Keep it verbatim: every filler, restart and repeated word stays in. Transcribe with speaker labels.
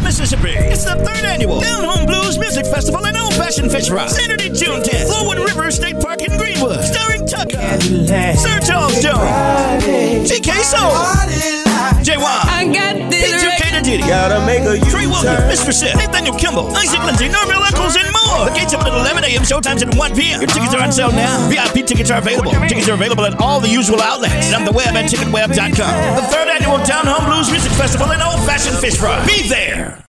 Speaker 1: Mississippi. It's the third annual Down Home Blues Music Festival and Old Fashioned Fish Fry. Saturday, June tenth. Flowood River State Park in Greenwood. Starring Tucker, Sir Charles Jones, T K Soul, J Y,
Speaker 2: I got this
Speaker 1: P two K to Diddy,
Speaker 3: Gotta make a
Speaker 1: Trey Williams, Mister Seth, Nathaniel Kimball, Isaac Lindsay, Norville Eccles, and more. The gates open at eleven a.m. Showtime's at one p.m. Your tickets are on sale now. V I P tickets are available. Tickets are available at all the usual outlets and on the web at ticket web dot com. The third annual Down Home Blues Music Festival and Old Fashioned Fish Fry. Be there.